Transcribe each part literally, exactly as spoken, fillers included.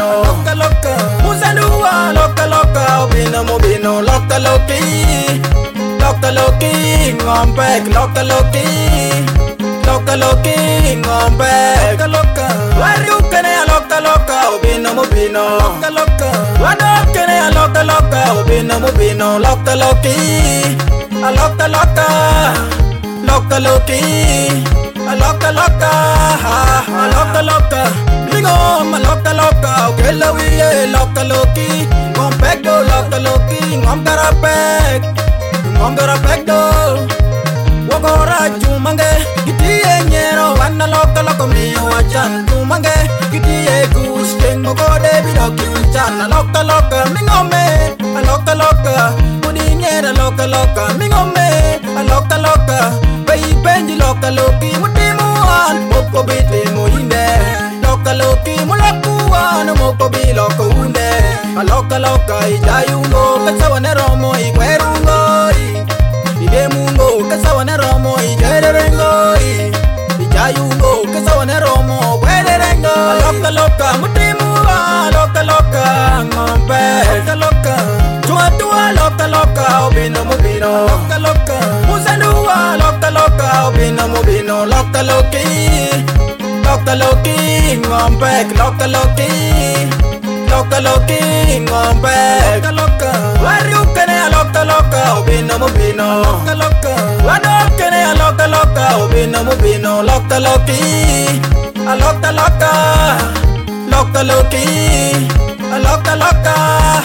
mobino, loca loca. Musanua, loca loca, obino mobino, loca loki, loca loki, ngombek, loca loki, loca loki, ngombek, loca loca. Wariu kene loca loca, obino mobino, loca loca. Wado kene loca loca, obino mobino, loca loki, loca loca, loca loki. A loca loca, a loca loca, mingo ma loca loca, okay la wiye loca loki, ngom pek do loca loki, ngom garapek, ngom garapek do, wagora jumange, kitiye nyero, wana loca loca miyo wajan jumange, kitiye kusheng moko debi doki wajan, a loca loca, mingo me, a loca loca, kudi nyera loca loca, mingo me, a loca loca. Benji loca loki mutimuan moko biti muinde loca loki mulakuan moko bi loca unde a loca loca ijayungo kasawane romo ikwerungo ide mungo kasawane romo ijerengo ijayungo kasawane romo kwerengo a loca loca mutimuan loca loca ngombe loca loca tua tua loca loca obino mobino loca loca musanua loca loca obino mobino loca loki loca loki ngombek loca loki loca loki ngombek loca loca wariu kene loca loca obino mobino loca loca wado kene loca loca obino mobino loca loki loca loca loca loki loca loca.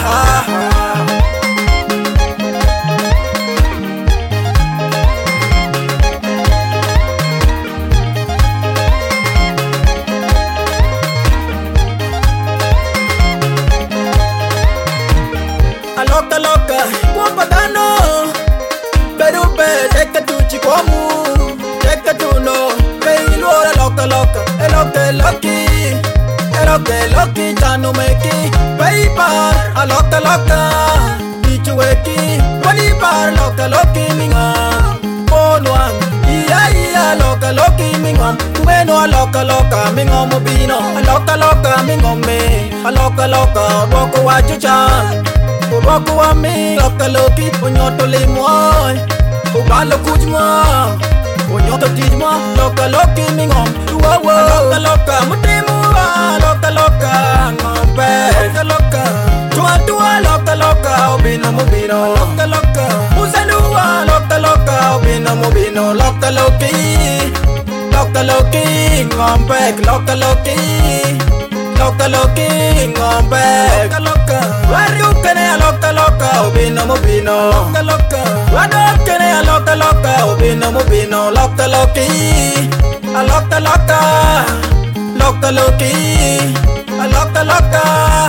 Loca loca, guapatano, pero ve, checa tu chicomu, checa tu no, ve luora loca loca, el loca loki, el loca loki, tano meki, ve par, a loca loca, dicho weki, wani par loca loki minga, bonuan, iya iya loca loki minga, bueno a loca loca, minga mobino, a loca loca minga me, a loca loca, wako wachuchan. Wako wa mi loca loki, onyoto le moi, obalo kujma, onyoto tijma, loca loki mingom, wow wow, loca loca, mutimu loca loca, ngombe, loca loca, tua tua loca loca, obino mobino, loca loca, musanua loca loca, obino mobino, loca loki, loca loki, ngombe, loca loki. Loca loki ngombe loca loca wariu kene loca loca obino mobino loca loca wado kene loca loca obino mobino loca loki loca loca loca loki loca loca.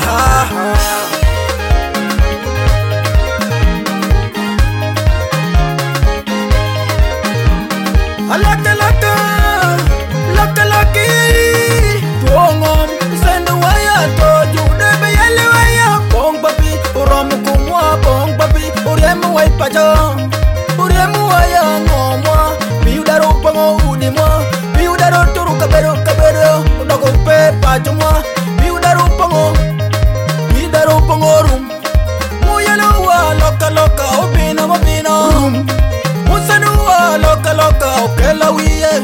Loca loca loca loki tuongom sendo waya to jude be yele waya bong babi uram kumwa bong babi uremu wai pajo uremu waya ngomwa biudaro pango udimwa biudaro turu kabero kabero udago pe pajumwa biudaro pango biudaro pango rum muyelo wa loka loka obina mobina musanu wa loka loka okela wiye.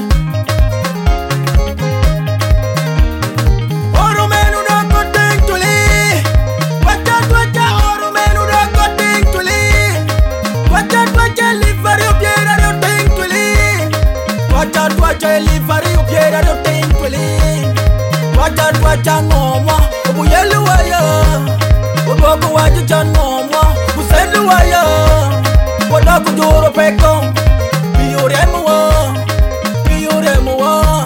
Wacha wacha ngoma, ubuyelu waya, ubogo wacha ngoma, uselu waya, wada kujuro peko, biuremu wa, biuremu wa.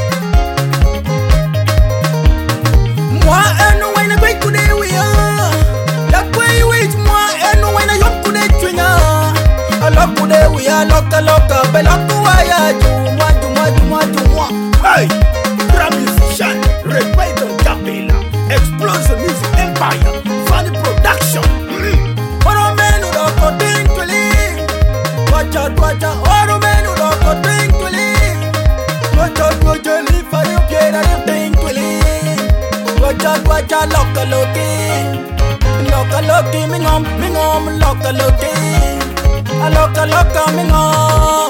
Mwa enu wena kwe kude wia, la kwe wich mwa enu wena yom kude chwinya, ala kude wia loka loka, belaku waya jumwa jumwa jumwa jumwa. Hey, musician, Repeto Capella, Explosion Music Empire, Funny Production. Oro menu roko tinkuli, wacha wacha. Oro menu roko tinkuli, wacha wacha. Live for you, get out of tinkuli, wacha. cha kwa cha loka loki loka loki mingom mingom loka loki a loka loka mingom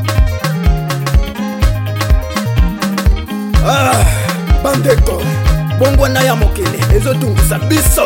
ah bandeko bongo na ya mokili ezo tungisa biso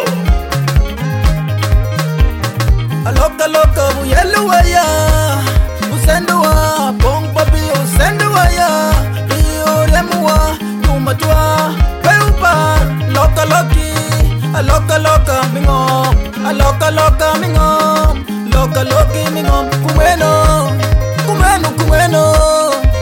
a loka loka buyelu waya usendo wa bong papi usendo waya ioremwa tumatwa peupa loka loki a loka loka mingom a loka loka mingom loka loki mingom kumeno kumeno kumeno